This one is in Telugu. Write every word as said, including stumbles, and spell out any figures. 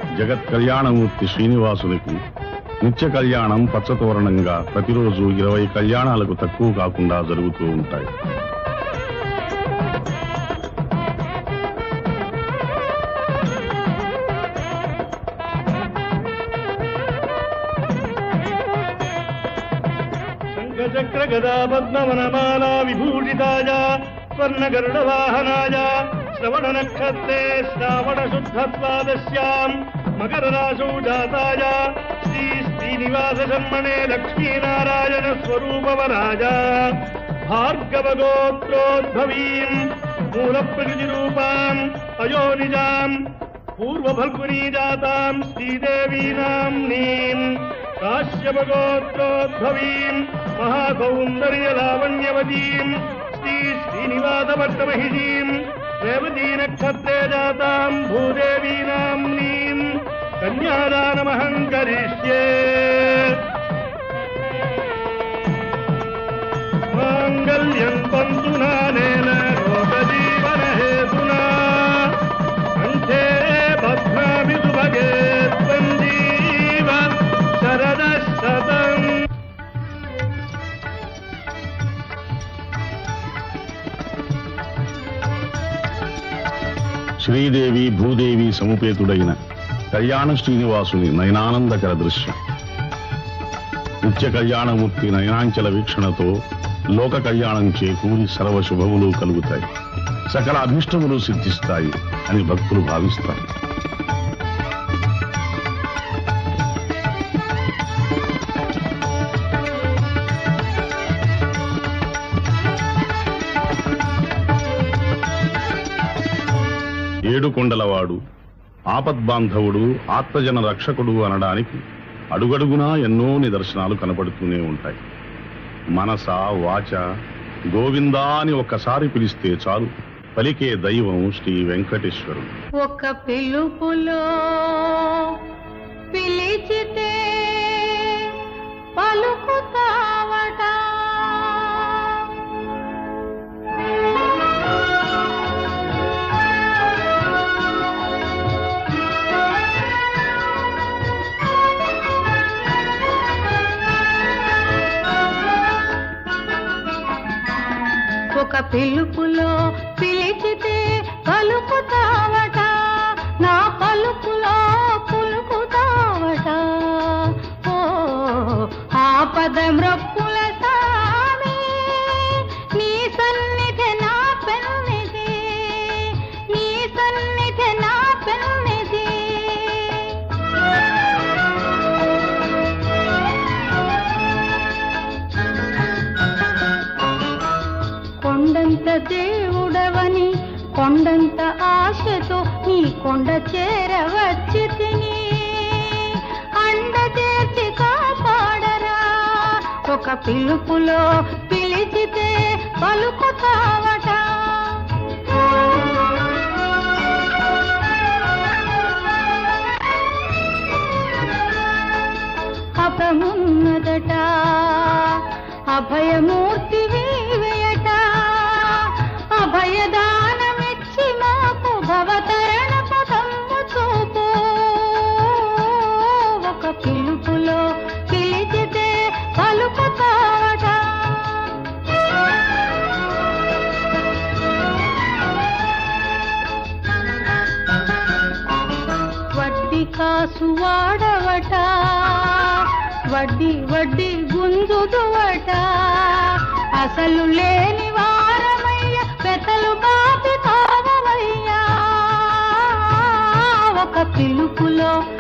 జగత్ కళ్యాణమూర్తి శ్రీనివాసునికి నిత్య కళ్యాణం పచ్చతోరణంగా ప్రతిరోజు ఇరవై కళ్యాణాలకు తక్కువ కాకుండా జరుగుతూ ఉంటాయి. శంఖచక్ర గదా పద్మవనమాలా విభూషితాయ స్వర్ణ గరుడ వాహనాయ శ్రవణ నక్షత్రే శ్రావణ శుద్ధ ద్వాదశ్యాం మకర రాశౌ జాతాయ శ్రీ శ్రీనివాస జన్మనే లక్ష్మీనారాయణ స్వరూపవరాజ భార్గవ గోత్రోద్భవీం మూల ప్రకృతి రూపాం అయోనిజాం పూర్వ ఫల్గునీ జాతాం శ్రీదేవీ నామ్నీం కాశ్యప గోత్రోద్భవీం మహాసౌందర్య లావణ్యవతీం శ్రీ శ్రీనివాస భట్టమహిషీం రేవతీ నక్షత్రే జాతాం భూదేవీ నామ్నీం కన్యాదానమహం కరిష్యే. మాంగళ్యం తంతు నానేన లోకజీవన హేతునా కంఠే బధ్నామి సుభగే త్వం జీవ శరదః శతం. శ్రీదేవి భూదేవి సముపేతుడైన కళ్యాణ శ్రీనివాసుని నయనానందకర దృశ్యం. నిత్య కళ్యాణమూర్తి నయనాంచల వీక్షణతో లోక కళ్యాణం చేకూరి సర్వశుభములు కలుగుతాయి, సకల అభిష్టములు సిద్ధిస్తాయి అని భక్తులు భావిస్తారు. ఏడు కొండలవాడు, ఆపద్బాంధవుడు, ఆత్మజన రక్షకుడు అనడానికి అడుగడుగునా ఎన్నో నిదర్శనాలు కనపడుతూనే ఉంటాయి. మనస వాచ గోవిందా అని ఒక్కసారి పిలిస్తే చాలు పలికే దైవం శ్రీ వెంకటేశ్వరుడు. ఒక పిలుపులో పిలిచితే పలుకుతావట, ఒక పిలుపులో పిలిచితే పలుకుతావట, నా పలుకులో పులుకుతావట. ఓ ఆపద మృక్కుల సామి నీ సన్నిధి నా పెన్నిధి, నీ సన్నిధి నా పెన్నిధి. కొండంత దేవుడవని కొండంత ఆశతో నీ కొండ చేరవచ్చి తిని అండ చేర్చి కాపాడరా. ఒక పిలుపులో పిలిచితే పలుకుతావట. అభమున్నదట అభయమూర్తి వీవయట, అభయదానమిచ్చి మాకు భవతరణ పదము చూపు. ఒక పిలుపులో పిలిచితే పలుకుతావట. వడ్డీ కాసు వాడవట, వడ్డీ వడ్డీ గుంజుదువట. అసలు లేని వారమయ్య పెతలు బాపి కావవయ్యా. ఒక పిలుపులో